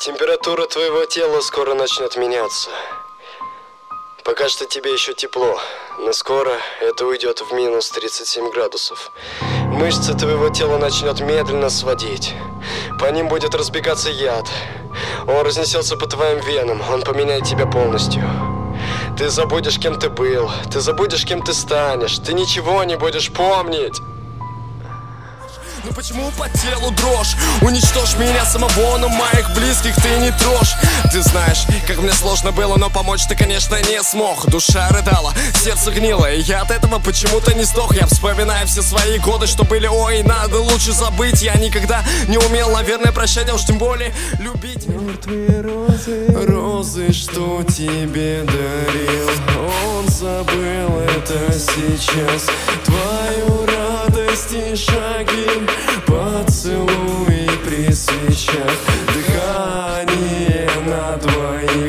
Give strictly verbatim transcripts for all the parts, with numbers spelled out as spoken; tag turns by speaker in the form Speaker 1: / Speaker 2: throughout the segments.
Speaker 1: Температура твоего тела скоро начнет меняться. Пока что тебе еще тепло, но скоро это уйдет в минус тридцать семь градусов. Мышцы твоего тела начнет медленно сводить. По ним будет разбегаться яд. Он разнесется по твоим венам, он поменяет тебя полностью. Ты забудешь, кем ты был, ты забудешь, кем ты станешь, ты ничего не будешь помнить.
Speaker 2: Ну почему по телу дрожь? Уничтожь меня самого, но моих близких ты не трожь. Ты знаешь, как мне сложно было, но помочь ты, конечно, не смог. Душа рыдала, сердце гнило, и я от этого почему-то не сдох. Я вспоминаю все свои годы, что были, ой, надо лучше забыть. Я никогда не умел, наверное, прощать, а уж тем более любить.
Speaker 3: Мертвые розы, розы, что тебе дарил, он забыл это сейчас. Твою радость и шаги, поцелуй при свечах, дыхание на двоих,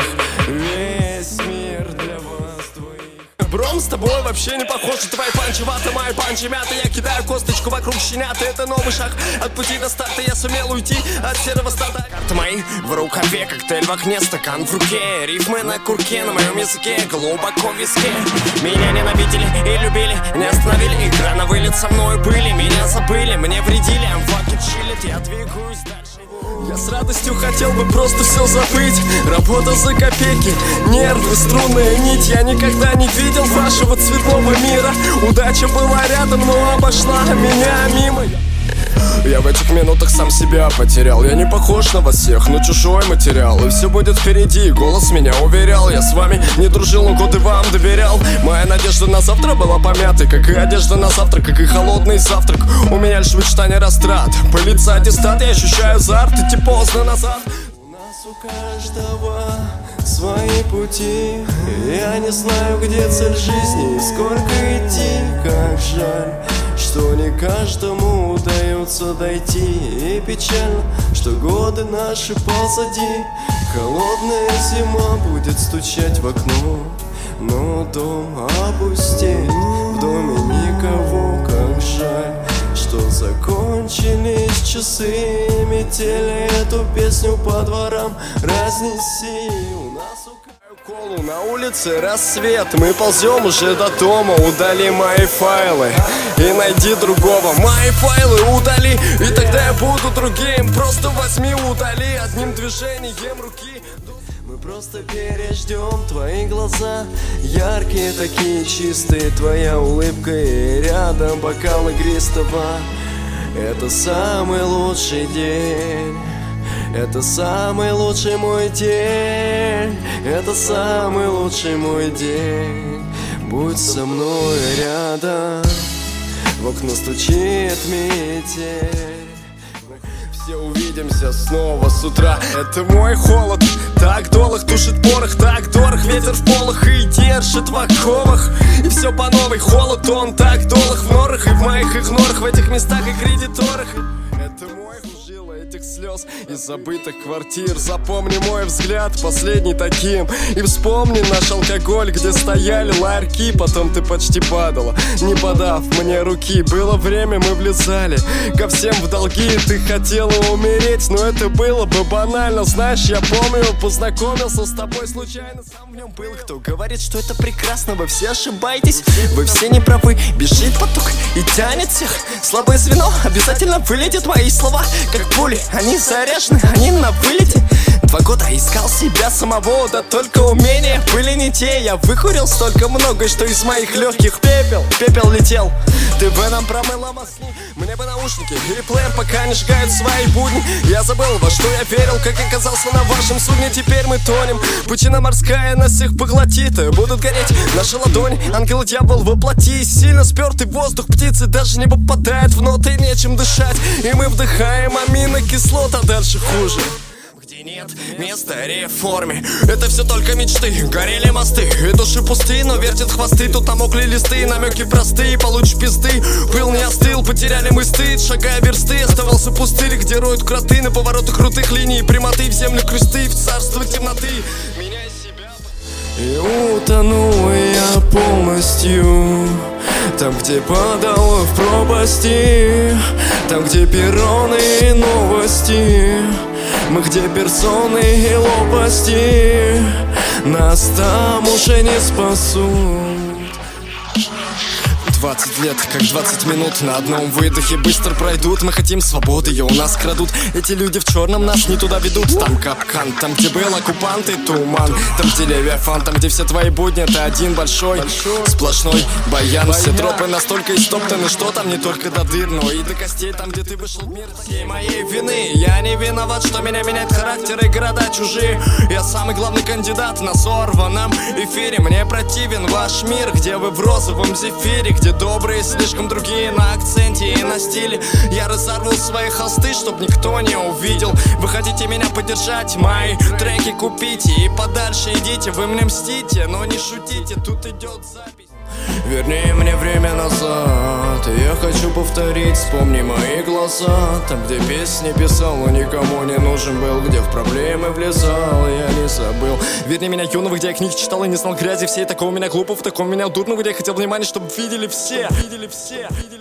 Speaker 3: весь мир для вас двоих.
Speaker 2: Бром, с тобой вообще не похож, твои панчи вата, мои панчи мята. Я кидаю косточку вокруг щенята, это новый шаг от пути до старта. Я сумел уйти от серого старта. Карты мои в рукаве, коктейль в окне, стакан в руке, рифмы на курке, на моем языке, глубоко в виске. Меня ненавидели и любили, не остановили, игра на вылет со мной были. Меня забыли, мне вредили, I'm fucking chillin', я двигаюсь дальше. Я с радостью хотел бы просто все забыть. Работа за копейки, нервы, струнная нить. Я никогда не видел вашего цветного мира. Удача была рядом, но обошла меня мимо. Я в этих минутах сам себя потерял. Я не похож на вас всех, но чужой материал. И все будет впереди, голос меня уверял. Я с вами не дружил, но годы вам доверял. Моя надежда на завтра была помятой, как и одежда на завтрак, как и холодный завтрак. У меня лишь мечтание растрат, пылится аттестат, я ощущаю азарт, идти поздно назад.
Speaker 3: У нас у каждого свои пути, я не знаю, где цель жизни и сколько идти. Как жаль, что не каждому удается дойти. И печально, что годы наши позади. Холодная зима будет стучать в окно, но дом опустеет, в доме никого. Как жаль, что закончились часы, метели, эту песню по дворам разнеси. У нас у
Speaker 2: колу на улице рассвет, мы ползем уже до дома. Удали мои файлы и найди другого. Мои файлы удали, и тогда я буду другим. Просто возьми, удали одним движением руки.
Speaker 3: Мы просто переждем твои глаза, яркие, такие чистые, твоя улыбка и рядом бокал игристого. Это самый лучший день, это самый лучший мой день, это самый лучший мой день. Будь со мной рядом, в окно стучит метель.
Speaker 2: Все увидимся снова с утра. Это мой холод, так долг тушит порох, так дорог ветер в полах и держит в оковах. И все по новой, холод он так долг в норах и в моих игнорах, в этих местах и кредиторах. Это мой жил этих слез из забытых квартир. Запомни мой взгляд, последний таким. И вспомни наш алкоголь, где стояли ларьки. Потом ты почти падала, не подав мне руки. Было время, мы влезали ко всем в долги. Ты хотела умереть, но это было бы банально. Знаешь, я помню, познакомился с тобой случайно. Сам в нем был. Кто говорит, что это прекрасно, вы все ошибаетесь. Вы все не правы, бежит поток и тянет всех. Слабое звено, обязательно вылетит мои слова, как пули, они заряжены, они на вылете. Два года искал себя самого, да только умения были не те. Я выкурил столько много, что из моих легких пепел, пепел летел. Ты в нам промыла маслу, мне бы наушники и плеер, пока не сжигают свои будни. Я забыл, во что я верил, как оказался на вашем судне. Теперь мы тонем, пучина морская нас всех поглотит. Будут гореть наши ладони, ангел и дьявол воплоти. Сильно спертый воздух, птицы даже не попадают в ноты, нечем дышать. И мы вдыхаем аминокислот, а дальше хуже. Где нет места реформе, это все только мечты. Горели мосты, и души пусты, но вертят хвосты. Тут намокли листы, намеки простые, получишь пизды. Пыл не остыл, потеряли мы стыд. Шагая версты, оставался пустырь, где роют кроты на поворотах крутых линий. Прямоты в землю кресты, в царство темноты. Меняй себя.
Speaker 3: И утону я полностью там, где падал в пропасти, там, где перроны и новости. Мы где персоны и лопасти, нас там уже не спасут.
Speaker 2: Двадцать лет, как двадцать минут на одном выдохе быстро пройдут. Мы хотим свободы, ее у нас крадут. Эти люди в черном нас не туда ведут. Там капкан, там где был оккупант и туман. Там где левиафан, там где все твои будни. Это один большой, сплошной баян. Все тропы настолько истоптаны, что там не только до дыр, но и до костей. Там где ты вышел в мир, всей моей вины. Я не виноват, что меня меняет характер и города чужие. Я самый главный кандидат на сорванном эфире. Мне противен ваш мир, где вы в розовом зефире, где добрые, слишком другие на акценте и на стиле. Я разорвал свои холсты, чтоб никто не увидел. Вы хотите меня поддержать, мои треки купите и подальше идите. Вы мне мстите, но не шутите, тут идет запись.
Speaker 3: Верни мне время назад, я хочу повторить, вспомни мои глаза. Там, где песни писал, но никому не нужен был, где в проблемы влезал, я не забыл.
Speaker 2: Верни меня юного, где я книги читал и не знал грязи всей. Такого меня глупого, такого меня дурного, где я хотел внимания, чтобы видели все. Видели все, видели.